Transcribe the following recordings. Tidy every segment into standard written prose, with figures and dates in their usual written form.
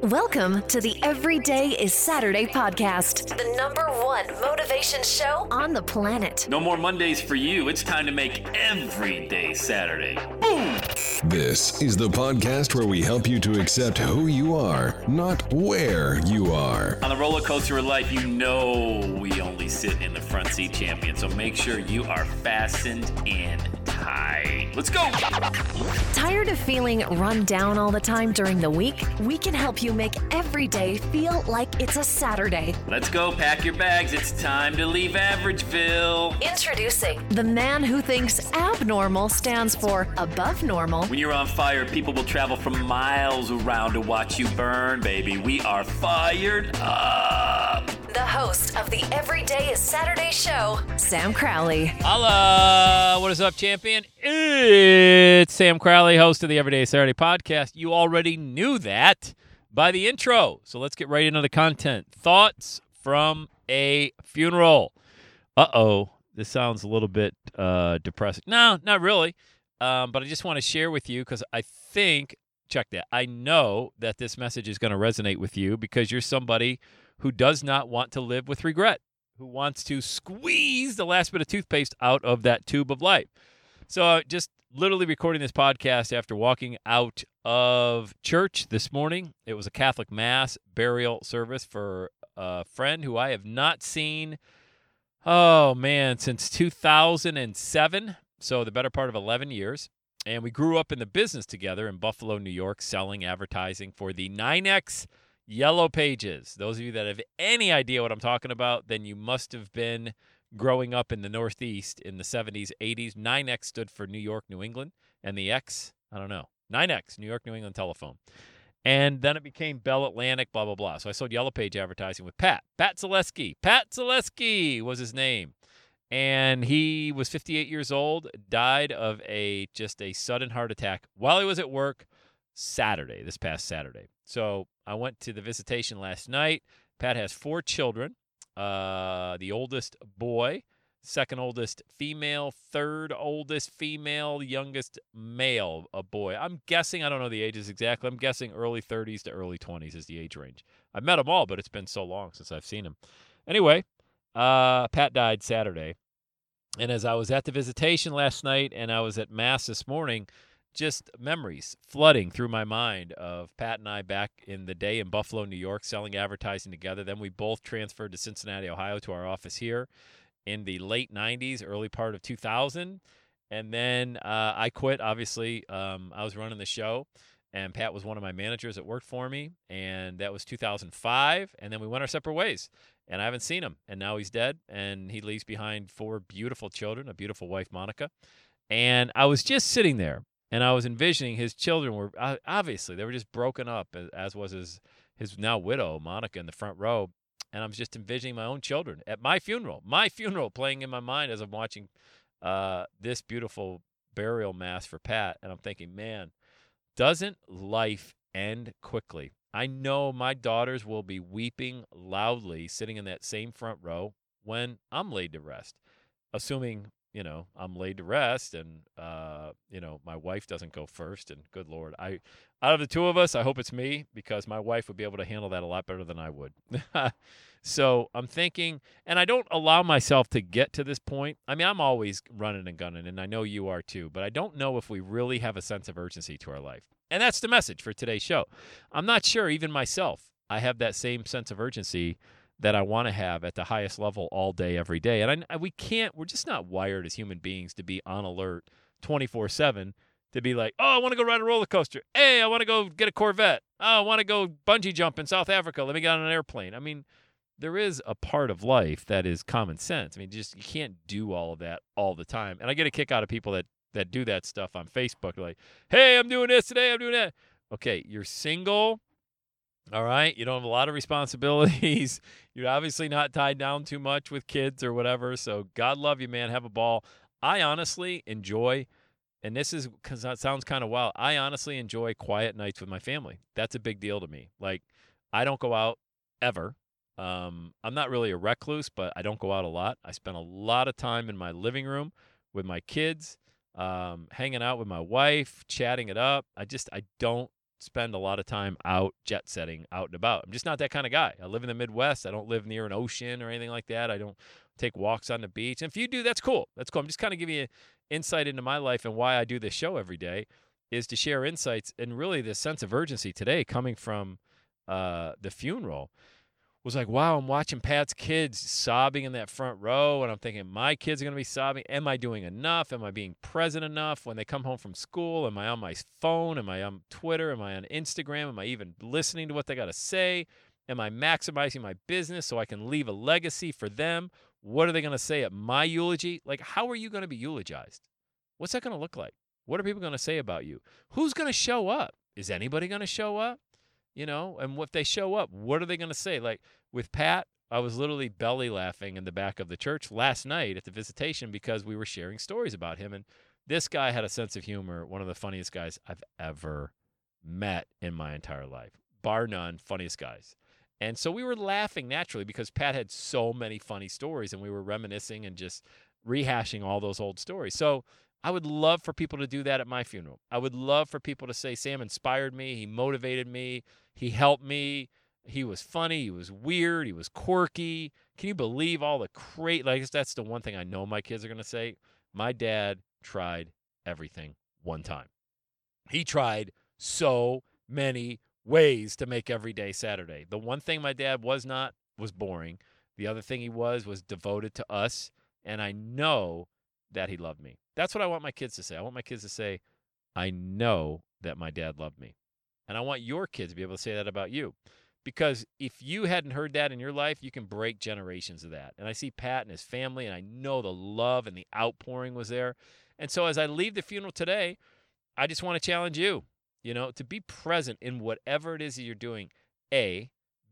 Welcome to the Everyday is Saturday podcast, the #1 motivation show on the planet. No more Mondays for you. It's time to make every day Saturday. Boom! This is the podcast where we help you to accept who you are, not where you are. On the roller coaster of life, you know we only sit in the front seat, champion. So make sure you are fastened in tight. Let's go! Tired of feeling run down all the time during the week? We can help you make every day feel like it's a Saturday. Let's go. Pack your bags. It's time to leave Averageville. Introducing the man who thinks abnormal stands for above normal. When you're on fire, people will travel from miles around to watch you burn, baby. We are fired up. The host of the Everyday is Saturday show, Sam Crowley. Holla! What is up, champion? It's Sam Crowley, host of the Everyday Saturday podcast. You already knew that by the intro. So let's get right into the content. Thoughts from a funeral. Uh-oh. This sounds a little bit depressing. No, not really. But I just want to share with you because I think, check that, I know that this message is going to resonate with you because you're somebody who does not want to live with regret, who wants to squeeze the last bit of toothpaste out of that tube of life. So just literally recording this podcast after walking out of church this morning. It was a Catholic Mass burial service for a friend who I have not seen, since 2007. So the better part of 11 years. And we grew up in the business together in Buffalo, New York, selling advertising for the NYNEX Yellow Pages. Those of you that have any idea what I'm talking about, then you must have been growing up in the Northeast in the 70s, 80s. NYNEX stood for New York, New England. And the X, I don't know. NYNEX, New York, New England Telephone. And then it became Bell Atlantic, blah, blah, blah. So I sold Yellow Page advertising with Pat Zaleski. Pat Zaleski was his name. And he was 58 years old, died of just a sudden heart attack while he was at work this past Saturday. So I went to the visitation last night. Pat has 4 children. The oldest boy, second oldest female, third oldest female, youngest male, a boy. I'm guessing, I don't know the ages exactly. I'm guessing early 30s to early 20s is the age range. I've met them all, but it's been so long since I've seen them. Anyway, Pat died Saturday. And as I was at the visitation last night and I was at Mass this morning, just memories flooding through my mind of Pat and I back in the day in Buffalo, New York, selling advertising together. Then we both transferred to Cincinnati, Ohio, to our office here in the late 90s, early part of 2000. And then I quit, obviously. I was running the show, and Pat was one of my managers that worked for me, and that was 2005. And then we went our separate ways. And I haven't seen him, and now he's dead, and he leaves behind 4 beautiful children, a beautiful wife, Monica. And I was just sitting there, and I was envisioning his children were, obviously, they were just broken up, as was his now widow, Monica, in the front row. And I was just envisioning my own children at my funeral playing in my mind as I'm watching this beautiful burial mass for Pat. And I'm thinking, man, doesn't life end quickly? I know my daughters will be weeping loudly sitting in that same front row when I'm laid to rest, assuming, I'm laid to rest and, my wife doesn't go first. And good Lord, out of the 2 of us, I hope it's me because my wife would be able to handle that a lot better than I would. So I'm thinking, and I don't allow myself to get to this point. I mean, I'm always running and gunning, and I know you are too, but I don't know if we really have a sense of urgency to our life. And that's the message for today's show. I'm not sure, even myself, I have that same sense of urgency that I want to have at the highest level all day, every day. And we're just not wired as human beings to be on alert 24/7, to be like, oh, I want to go ride a roller coaster. Hey, I want to go get a Corvette. Oh, I want to go bungee jump in South Africa. Let me get on an airplane. I mean, there is a part of life that is common sense. I mean, you can't do all of that all the time. And I get a kick out of people that do that stuff on Facebook, like, hey, I'm doing this today, I'm doing that. Okay, you're single, all right? You don't have a lot of responsibilities. You're obviously not tied down too much with kids or whatever, so God love you, man. Have a ball. I honestly enjoy, and this is because that sounds kind of wild, I honestly enjoy quiet nights with my family. That's a big deal to me. Like, I don't go out ever. I'm not really a recluse, but I don't go out a lot. I spend a lot of time in my living room with my kids, hanging out with my wife, chatting it up. I don't spend a lot of time out jet setting, out and about. I'm just not that kind of guy. I live in the Midwest. I don't live near an ocean or anything like that. I don't take walks on the beach. And if you do, that's cool. That's cool. I'm just kind of giving you insight into my life, and why I do this show every day is to share insights. And really this sense of urgency today coming from the funeral was like, wow, I'm watching Pat's kids sobbing in that front row, and I'm thinking, my kids are going to be sobbing. Am I doing enough? Am I being present enough when they come home from school? Am I on my phone? Am I on Twitter? Am I on Instagram? Am I even listening to what they got to say? Am I maximizing my business so I can leave a legacy for them? What are they going to say at my eulogy? Like, how are you going to be eulogized? What's that going to look like? What are people going to say about you? Who's going to show up? Is anybody going to show up? You know, and if they show up, what are they going to say? Like with Pat, I was literally belly laughing in the back of the church last night at the visitation because we were sharing stories about him. And this guy had a sense of humor, one of the funniest guys I've ever met in my entire life. Bar none, funniest guys. And so we were laughing naturally because Pat had so many funny stories, and we were reminiscing and just rehashing all those old stories. So I would love for people to do that at my funeral. I would love for people to say, Sam inspired me, he motivated me, he helped me, he was funny, he was weird, he was quirky. Can you believe all the like, that's the one thing I know my kids are going to say. My dad tried everything one time. He tried so many ways to make every day Saturday. The one thing my dad was not was boring. The other thing he was devoted to us, and I know that he loved me. That's what I want my kids to say. I want my kids to say, I know that my dad loved me. And I want your kids to be able to say that about you. Because if you hadn't heard that in your life, you can break generations of that. And I see Pat and his family, and I know the love and the outpouring was there. And so as I leave the funeral today, I just want to challenge you, to be present in whatever it is that you're doing. A.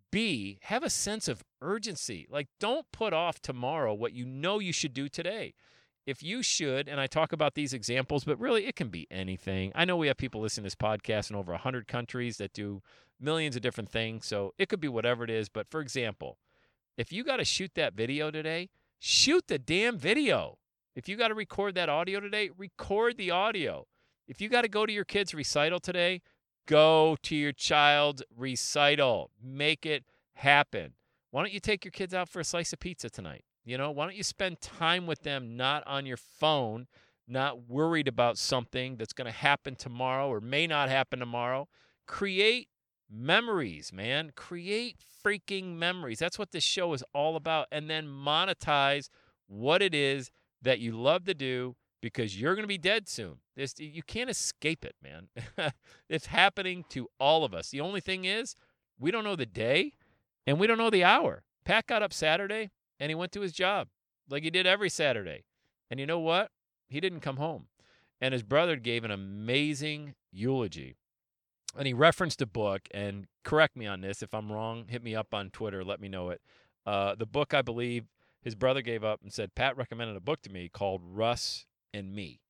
B, have a sense of urgency. Like, don't put off tomorrow what you know you should do today. If you should, and I talk about these examples, but really it can be anything. I know we have people listening to this podcast in over 100 countries that do millions of different things, so it could be whatever it is. But for example, if you got to shoot that video today, shoot the damn video. If you got to record that audio today, record the audio. If you got to go to your kid's recital today, go to your child's recital. Make it happen. Why don't you take your kids out for a slice of pizza tonight? Why don't you spend time with them, not on your phone, not worried about something that's going to happen tomorrow or may not happen tomorrow. Create memories, man. Create freaking memories. That's what this show is all about. And then monetize what it is that you love to do, because you're going to be dead soon. You can't escape it, man. It's happening to all of us. The only thing is, we don't know the day and we don't know the hour. Pat got up Saturday and he went to his job like he did every Saturday. And you know what? He didn't come home. And his brother gave an amazing eulogy. And he referenced a book, and correct me on this. If I'm wrong, hit me up on Twitter. Let me know it. The book, I believe, his brother gave up and said, Pat recommended a book to me called Russ and Me.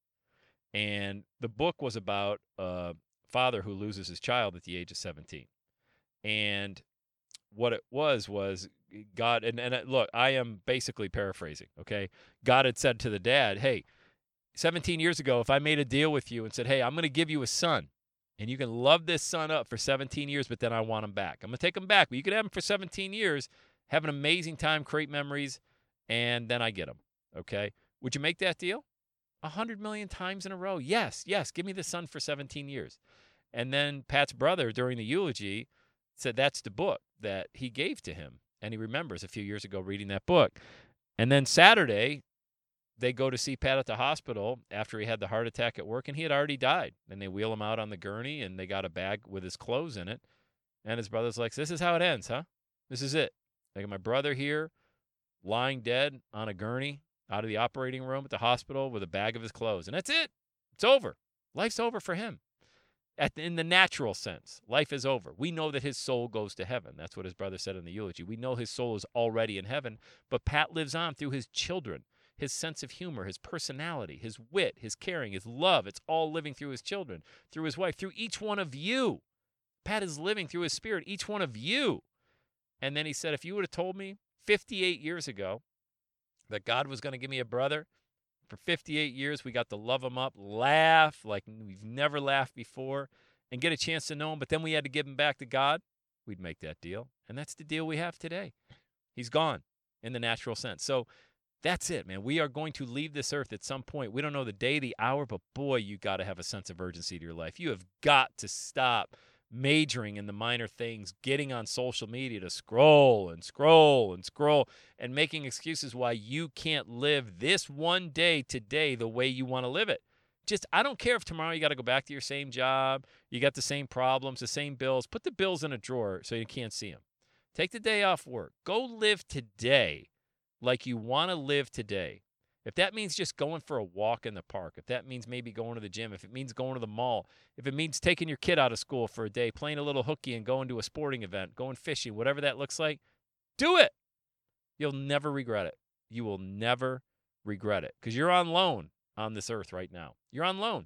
And the book was about a father who loses his child at the age of 17. And what it was God, and look, I am basically paraphrasing, okay? God had said to the dad, hey, 17 years ago, if I made a deal with you and said, hey, I'm going to give you a son, and you can love this son up for 17 years, but then I want him back. I'm going to take him back, but you can have him for 17 years, have an amazing time, create memories, and then I get him, okay? Would you make that deal? 100 million times in a row. Yes, give me the son for 17 years. And then Pat's brother, during the eulogy, said that's the book that he gave to him. And he remembers a few years ago reading that book. And then Saturday, they go to see Pat at the hospital after he had the heart attack at work, and he had already died. And they wheel him out on the gurney, and they got a bag with his clothes in it. And his brother's like, this is how it ends, huh? This is it. I got my brother here lying dead on a gurney out of the operating room at the hospital with a bag of his clothes. And that's it. It's over. Life's over for him. In the natural sense, life is over. We know that his soul goes to heaven. That's what his brother said in the eulogy. We know his soul is already in heaven, but Pat lives on through his children, his sense of humor, his personality, his wit, his caring, his love. It's all living through his children, through his wife, through each one of you. Pat is living through his spirit, each one of you. And then he said, if you would have told me 58 years ago that God was going to give me a brother, for 58 years, we got to love him up, laugh like we've never laughed before. and get a chance to know him, but then we had to give him back to God, we'd make that deal. And that's the deal we have today. He's gone in the natural sense. So that's it, man. We are going to leave this earth at some point. We don't know the day, the hour, but boy, you got to have a sense of urgency to your life. You have got to stop majoring in the minor things, getting on social media to scroll and scroll and scroll and making excuses why you can't live this one day today the way you want to live it. Just, I don't care if tomorrow you got to go back to your same job, you got the same problems, the same bills. Put the bills in a drawer so you can't see them. Take the day off work. Go live today like you want to live today. If that means just going for a walk in the park, if that means maybe going to the gym, if it means going to the mall, if it means taking your kid out of school for a day, playing a little hooky and going to a sporting event, going fishing, whatever that looks like, do it. You'll never regret it. You will never regret it because you're on loan on this earth right now. You're on loan.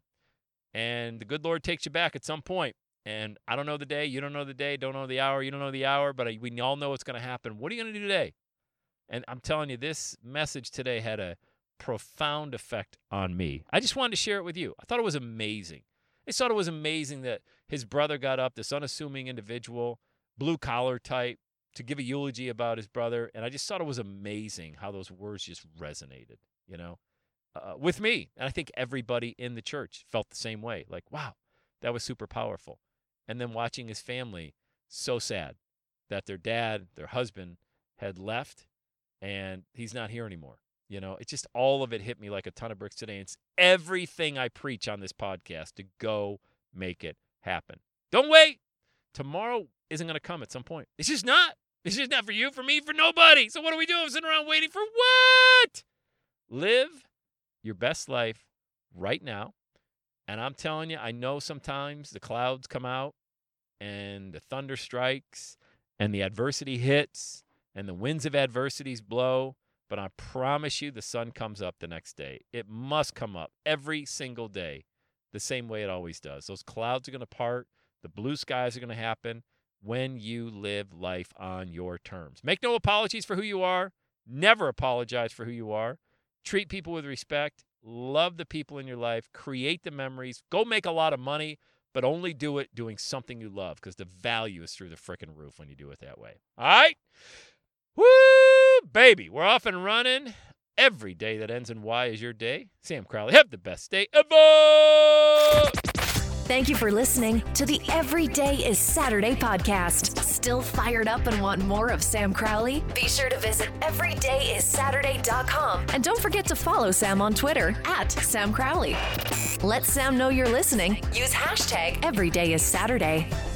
And the good Lord takes you back at some point. And I don't know the day. You don't know the day. Don't know the hour. You don't know the hour. But we all know what's going to happen. What are you going to do today? And I'm telling you, this message today had a profound effect on me. I just wanted to share it with you. I thought it was amazing. I thought it was amazing that his brother got up, this unassuming individual, blue-collar type, to give a eulogy about his brother. And I just thought it was amazing how those words just resonated, you know, with me. And I think everybody in the church felt the same way. Like, wow, that was super powerful. And then watching his family, so sad that their dad, their husband, had left, and he's not here anymore. You know, it's just all of it hit me like a ton of bricks today. It's everything I preach on this podcast to go make it happen. Don't wait. Tomorrow isn't going to come at some point. It's just not. It's just not for you, for me, for nobody. So what do we do? I'm sitting around waiting for what? Live your best life right now. And I'm telling you, I know sometimes the clouds come out and the thunder strikes and the adversity hits and the winds of adversities blow. But I promise you the sun comes up the next day. It must come up every single day the same way it always does. Those clouds are going to part. The blue skies are going to happen when you live life on your terms. Make no apologies for who you are. Never apologize for who you are. Treat people with respect. Love the people in your life. Create the memories. Go make a lot of money, but only do it doing something you love because the value is through the frickin' roof when you do it that way. All right? Woo, baby. We're off and running. Every day that ends in Y is your day. Sam Crowley, have the best day ever. Thank you for listening to the Every Day is Saturday podcast. Still fired up and want more of Sam Crowley? Be sure to visit everydayissaturday.com. And don't forget to follow Sam on Twitter @Sam Crowley. Let Sam know you're listening. Use hashtag EverydayIsSaturday.